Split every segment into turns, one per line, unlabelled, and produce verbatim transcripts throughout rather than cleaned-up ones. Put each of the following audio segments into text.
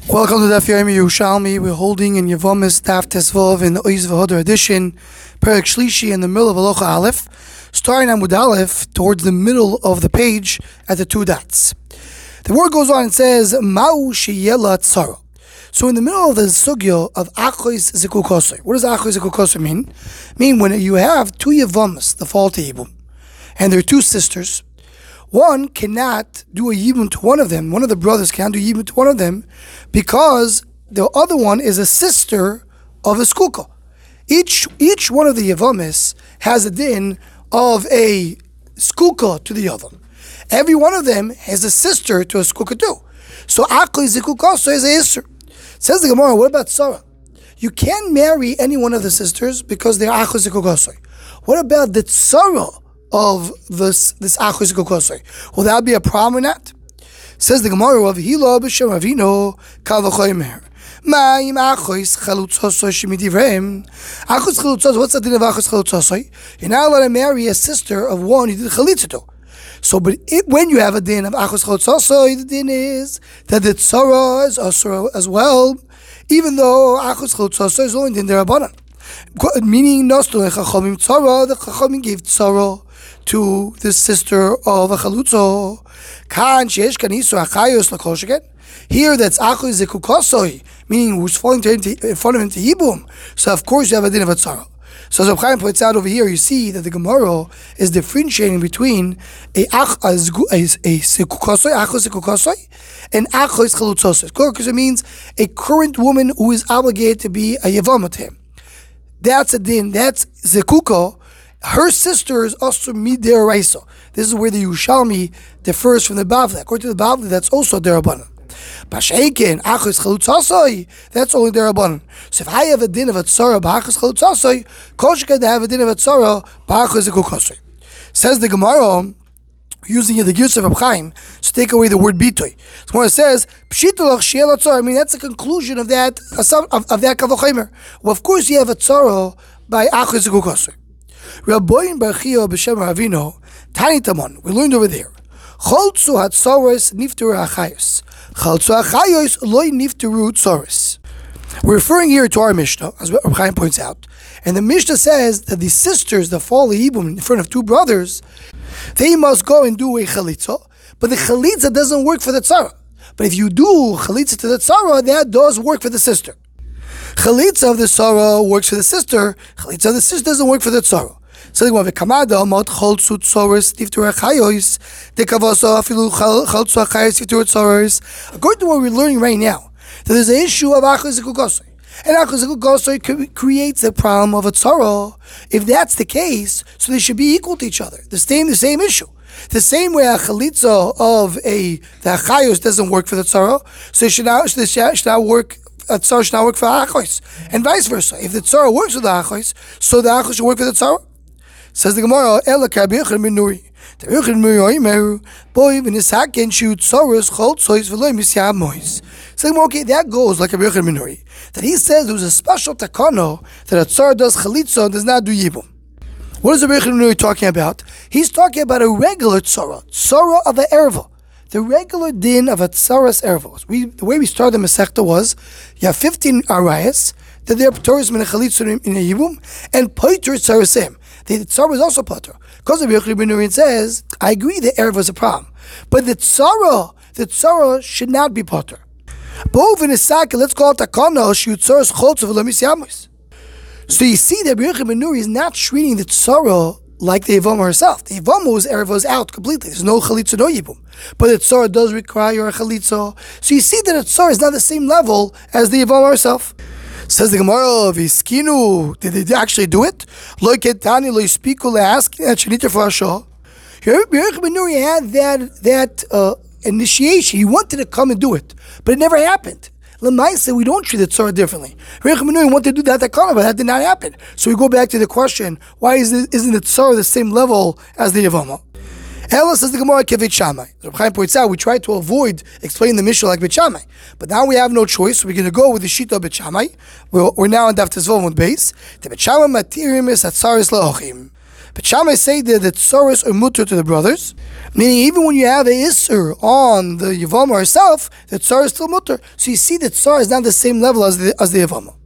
Welcome to Daf Yomi Yerushalmi. We're holding in Yevomis Daf Tesvav in the Oiz V'Hodar edition, Perek Shlishi in the middle of Alocha Aleph, starting Amud Aleph towards the middle of the page at the two dots. The word goes on and says, Ma'u Sheyela Tzara. So in the middle of the sugya of Achois Zikukosoi, what does Achois Zikukosoi mean? Mean when you have two Yevomis, the fall to Yibum, and there are two sisters. One cannot do a yibum to one of them. One of the brothers can't do yibum to one of them because the other one is a sister of a skuka. Each each one of the yevamis has a din of a skuka to the other. Every one of them has a sister to a skuka too. So akli zikukaso is a isser. Says the Gemara, what about Sarah? You can't marry any one of the sisters because they're akli zikukaso. What about the tzara of this this achos kokosoi? Will that be a problem or not? Says the Gemara of Hilo b'Shem Avino Kavachoymer. Ma'im achos chalutzosoi shemidivrem. Achos chalutzos. What's the din of achos chalutzosoi? You're not allowed to marry a sister of one you did chalitza to. So, but it, when you have a din of achos chalutzosoi, the din is that the tzara is also as well, even though achos chalutzosoi is only din derabanan. Meaning, no, the Chachamim the Chachamim gave tzara to the sister of a chalutzo. Kan sheyesh kan isu achayos l'kol. Here that's achoy zekukosoi, meaning who's falling to him to, in front of him to yibum. So of course you have a din of a tzara. So as Reb Chaim points out over here, you see that the Gemara is differentiating between a ach a zekukosoi, achos zekukosoi, and achos chalutzosoi. Because it means a current woman who is obligated to be a yevama to him. That's a din. That's zekuko. Her sister is also midiraisa. This is where the Yerushalmi differs from the Bavli. According to the Bavli, that's also derabanan. Basheikin achos chalutzasoi. That's only derabanan. So if I have a din of a tzara b'achos chalutzasoi, koshka to have a din of a tzara b'achos zekukosoi. Says the Gemara, using the Giyus of Reb Chaim to take away the word bitoy. So when it says pshitolach she'el tzara, I mean that's the conclusion of that of, of that kavachomer. Well, of course you have a tzara by achos zekukosoi. Rabboin Barchio b'Shem Ravino Tani Tamon. We learned over there. Choltzu hatzoros nifteru achayos. Choltzu achayos loy nifteru tzoros. We're referring here to our Mishnah, as Reb Chaim points out, and the Mishnah says that the sisters that fall yibum in front of two brothers, they must go and do a chalitza, but the chalitza doesn't work for the tzara. But if you do chalitza to the tzara, that does work for the sister. Chalitza of the tzara works for the sister. Chalitza of the sister doesn't work for the tzara. So the Gemara v'kamada mod choltzu tzoros nifteru achayos dekavoso afilu choltzu achayos nifteru tzoros. According to what we're learning right now, that there's an issue of achos zekukosoi, and achos zekukosoi creates a problem of a tzara. If that's the case, so they should be equal to each other. The same, the same issue. The same way a chalitza of a the achayos doesn't work for the tzara, so it should not should should not work. A tzara should not work for achos, and vice versa. If the tzara works with the achos, so the achos should work for the tzara. Says the Gemara, Ela Rabbi Yochanan ben Nuri. The Rabbi Yochanan ben Nuri, boy, when his hacken shoot tzoros choltzois v'loy misyam mois. So okay, that goes like Rabbi Yochanan ben Nuri, that he says there was a special takano that a tzara does chalitza and does not do yibum. What is Rabbi Yochanan ben Nuri talking about? He's talking about a regular tzara, tzara of an erva. The regular din of a tzaras ervos. We the way we started the Masechta was you have fifteen arayas that they're patoris min chalitza in a yibum and poiter tzarasim. The tzara is also potter because Rabbi Yochanan ben Nuri says I agree the erva is a problem, but the tzara the tzara should not be potter. Both in a cycle, let's call it takana shoot tzaras choltzav lemisyamus. So you see that Rabbi Yochanan ben Nuri is not treating the tzara like the Yevama herself. The Yevama's erva is out completely. There's no chalitza, no yibum. But the tzara does require a chalitza. So you see that the tzara is not the same level as the Yevama herself. Says the Gemara, Viskinu, did they actually do it? Lo ketani lo yispiku le'ask at shenita for Hasha. Rabbi Yochanan ben Nuri had that, that uh, initiation. He wanted to come and do it, but it never happened. L'maisa, we don't treat the tzara differently. Rabbi Yochanan ben Nuri wanted to do that takana, but that did not happen. So we go back to the question: why is it, isn't the tzara the same level as the Yevama? Ella says the Gemara Kevit Shammai. Reb Chaim points out we tried to avoid explaining the Mishnah like Bet Shammai, but now we have no choice. So we're going to go with the Shita of Bet Shammai. We're, we're now on Daf Tezvov on base. The Bet Shammai matirim is atzaris laochim. But Shammai say that the tsaros are mutter to the brothers, meaning even when you have a isser on the yavama herself, the tsar is still mutter. So you see that tsar is not the same level as the as the yavama.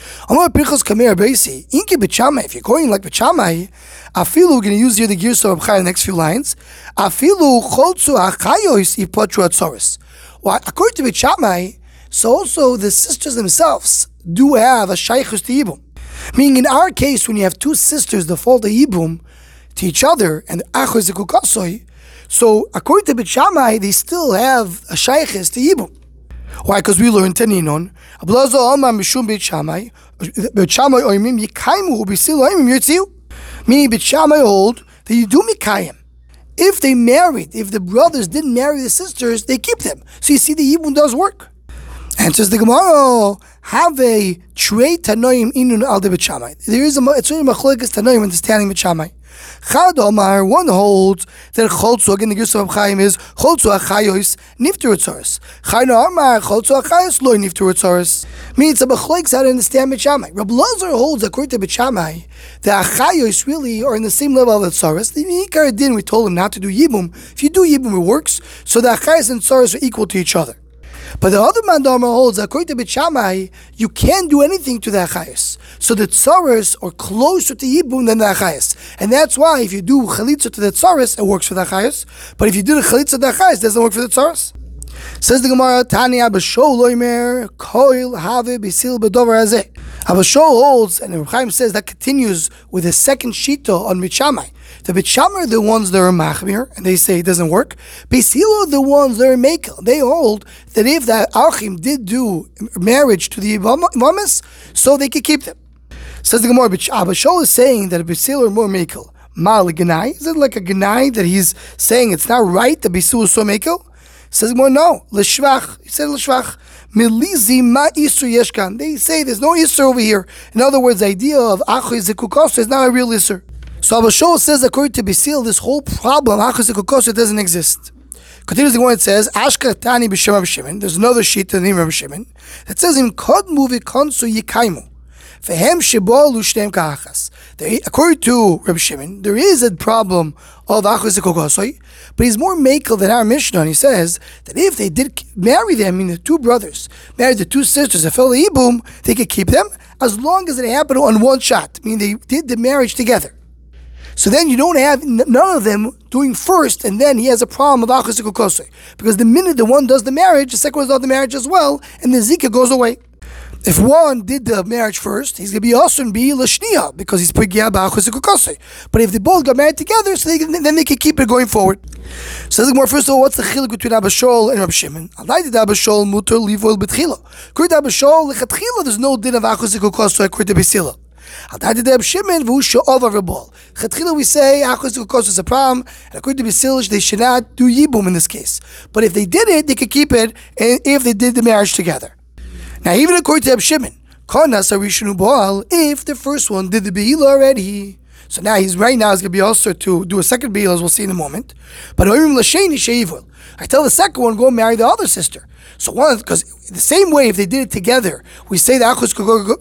If you're going like B'Shamai, afilu, we're going to use here the Girsa of Chai in the next few lines. Afilu choltzu hachayos ipotru atzoros. Well, according to B'Shamai, so also the sisters themselves do have a shaychus to yibum. Meaning in our case, when you have two sisters that fall to yibum to each other, and achos zekukasoi, so according to B'Shamai, they still have a shaychus to yibum. Why? Because we learned Taninon. Ablazo Alma Mishum Beit Shammai. Beit Shammai Oimim Yikaimu Ubisil Oimim Yirtziu. Meaning Beit Shammai hold that you do Mikayim. If they married, if the brothers didn't marry the sisters, they keep them. So you see the Yibun does work. Answers the Gemara, have a trei Tanoim Inun Al de Beit Shammai. There is a it's really Machlokes Tanoim understanding Beit Shammai. Chad Omar, one holds that Choltzu, again the Girsa of Chaim is Choltzu Achayos Nifter Utzaros. Chayna Omar, Choltzu Achayos Loi Nifter Utzaros. Means it's a Machlokes how to understand Beit Shammai. Rabbi Lazar holds, according to Beit Shammai, the Achayos really are in the same level of the Tzaros. The Ikar Din, we told him not to do Yibum. If you do Yibum, it works. So the Achayos and Tzaros are equal to each other. But the other Mandama holds, according to Beit Shammai, you can't do anything to the Achayos. So the Tzaros are closer to Yibum than the Achayos. And that's why if you do Chalitza to the Tzaros, it works for the Achayos. But if you do the Chalitza to the Achayos, it doesn't work for the Tzaros. Says the Gemara, Tani Abashol Loimer, Koil Have Bisil Bedover Hazeh. Abashol holds, and Reb Chaim says that continues with the second Shita on Beit Shammai. The Beit Shammai are the ones that are machmir, and they say it doesn't work. Beis Hillel are the ones that are mekel. They hold that if the Achim did do marriage to the Imamis, so they could keep them. Says the Gemara, Abashol is saying that Beis Hillel are more mekel. Mal Ganai, is it like a Ganai that he's saying it's not right that Beis Hillel is so mekel? Says the Gemara, no. L'shvach, he said l'shvach. Milizi ma isur yeshkan. They say there's no isur over here. In other words, the idea of Achos Zekukos is not a real isur. So Abashol says, according to Beis Hillel, this whole problem, Achos Zekukos, doesn't exist. Continues the one it says, Ashka Tani b'Shem Reb Shimon. There's another sheet in the name of Reb Shimon that says, Im kodmu v'konsu yikaimu. Fehem shebolu shneim ka'achas. According to Reb Shimon, there is a problem of Achos Zekukosoi, but he's more makel than our Mishnah, and he says that if they did marry them, I mean the two brothers married the two sisters, a fellow Ibum, they could keep them as long as it happened on one shot. I mean they did the marriage together. So then you don't have none of them doing first, and then he has a problem with Achos Zekukosoi. Because the minute the one does the marriage, the second one does the marriage as well, and the Zika goes away. If one did the marriage first, he's going to be also in Bi Lashniya, because he's Pigya Ba'achos Zekukosoi. But if they both got married together, so they can, then they can keep it going forward. So more first of all, what's the chiluk between Abashol and Reb Shimon? Alaydid Abashol muter livol betchila. According to Abashol, lechatchila, there's no din of Achos Zekukosoi according to Beis Hillel. Alaydid Reb Shimon v'hu she'ov avrebol. Lechatchila we say Achos Zekukosoi is a problem, and according to Beis Hillel, they should not do yibum in this case. But if they did it, they could keep it, and if they did the marriage together. Now, even according to Reb Shimon, Konas Arishonu Boal, if the first one did the Be'ila already, so now he's right now is going to be also to do a second Be'ila, as we'll see in a moment. But Oimim L'Sheni She'ivul, I tell the second one, go marry the other sister. So one, because the same way, if they did it together, we say the Achos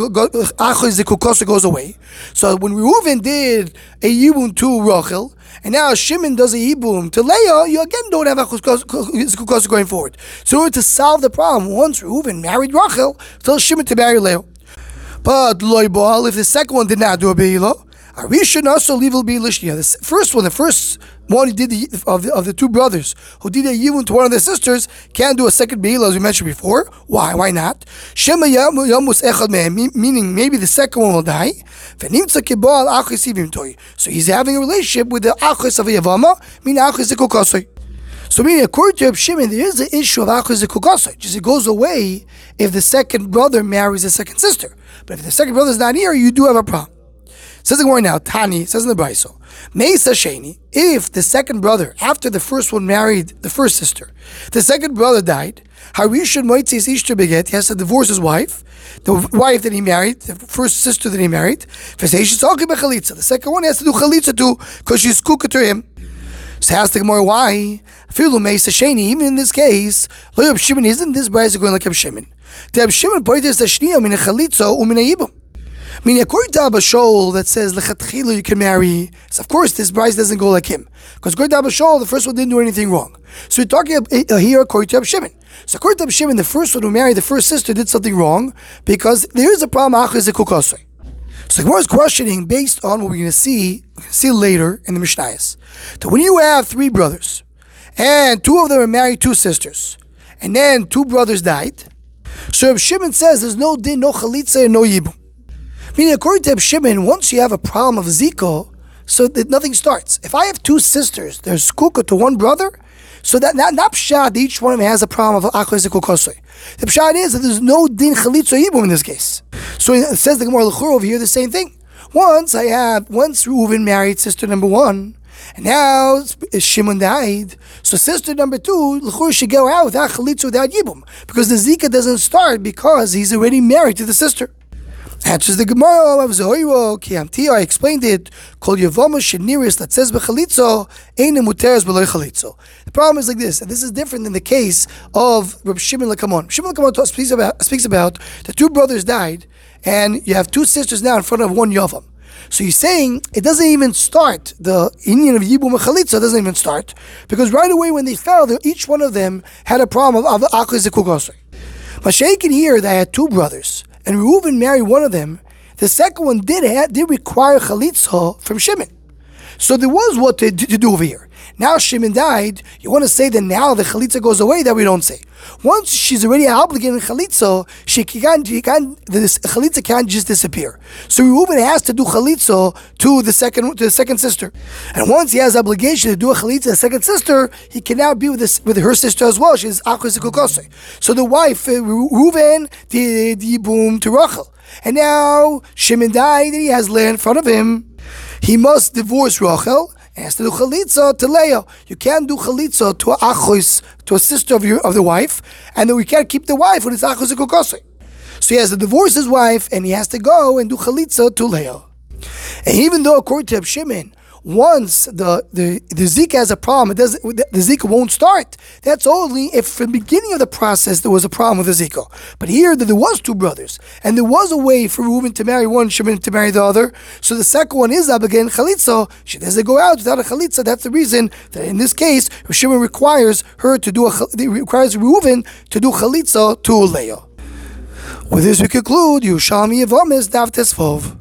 Zekukosoi goes away. So when Reuven did a Yibum to Rachel, and now Shimon does a Yibum to Leah, you again don't have Achos Zekukosoi going forward. So in order to solve the problem, once Reuven married Rachel, tell Shimon to marry Leah. But Loi Baal, if the second one did not do a Be'ila, Arisha also leave will be Lishnia. The first one, the first one who did the, of the of the two brothers who did a yivun to one of their sisters can't do a second beila as we mentioned before. Why? Why not? Shema yamus echad mehem, meaning maybe the second one will die. So he's having a relationship with the achos of a yavama, meaning achos zekukosoi. So meaning according to Reb Shimon, there is the issue of achos zekukosoi. Just it goes away if the second brother marries the second sister. But if the second brother is not here, you do have a problem. Says the Gemara now, Tani, says in the Braiso, Meisa Sheni, if the second brother, after the first one married the first sister, the second brother died, Harishon Moitzis Ishtar Beget, he has to divorce his wife, the wife that he married, the first sister that he married, the second one has to do Chalitza too, because she's kukah to him. So ask the Gemara, why? Filu Meisa Sheni, even in this case, Lo Reb Shimon, isn't this Braiso going like Reb Shimon? The Reb Shimon pointed to Shniya min Chalitza umin Yibum. Meaning, according to Abba Shaul, that says lechatchila you can marry. So of course, this bride doesn't go like him, because according to Abba Shaul, the first one didn't do anything wrong. So we're talking here according to Abba Shimon. So according to Abba Shimon, the first one who married the first sister did something wrong, because there is a problem. Achos zekukosei. So Gemara is questioning based on what we're going to see, we're going to see later in the Mishnayos. So when you have three brothers, and two of them are married two sisters, and then two brothers died, so Reb Shimon says there's no din, no chalitza, and no yibum. Meaning, according to Reb Shimon, once you have a problem of ziko, so that nothing starts. If I have two sisters, there's skuka to one brother, so that not, not pshat, each one of them has a problem of achos zekukosei. The pshat is that there's no din chalitza or yibum in this case. So it says the Gemara L'chur over here the same thing. Once I have, once Reuven married sister number one, and now Shimon died, so sister number two, L'chur should go out without chalitza, without yibum, because the zika doesn't start because he's already married to the sister. Answers the Gemara of Zohiro, Kiamti, I explained it, Kol Yevama Sheniris that says Bechalitzo, Eine Muteres Beloy Chalitzo. The problem is like this, and this is different than the case of Reb Shimon Lakamon. Shimon Lakamon speaks about, speaks about the two brothers died, and you have two sisters now in front of one Yavam. So he's saying it doesn't even start, the Indian of Yibum and Chalitza doesn't even start, because right away when they fell, each one of them had a problem of Achos Zekukosei. Mashiach can hear that I had two brothers, and Reuven married one of them. The second one did have, did require chalitza from Shimon. So there was what to, to do over here. Now Shimon died. You want to say that now the chalitza goes away? That we don't say. Once she's already obligated in chalitza, she can't, she can't, the chalitza can't just disappear. So Reuven has to do chalitza to the second to the second sister. And once he has obligation to do a chalitza to the second sister, he can now be with this, with her sister as well. She's achos zekukosei. So the wife, uh, Reuven, did yibum to Rachel. And now Shimon died and he has Leah in front of him. He must divorce Rachel and has to do chalitza to Leah. You can't do chalitza to a achos, to a sister of your of the wife, and then we can't keep the wife when it's achos zekukosei. So he has to divorce his wife and he has to go and do chalitza to Leah. And even though according to Reb Shimon, once the, the, the Zika has a problem, it doesn't, the Zika won't start. That's only if from the beginning of the process there was a problem with the Zika. But here there was two brothers, and there was a way for Reuven to marry one, Shimon to marry the other. So the second one is again chalitza. She doesn't go out without a chalitza. That's the reason that in this case Shimon requires her to do a requires Reuven to do chalitza to Leah. With this we conclude Yerushalmi Yevamis Daf Tesvav.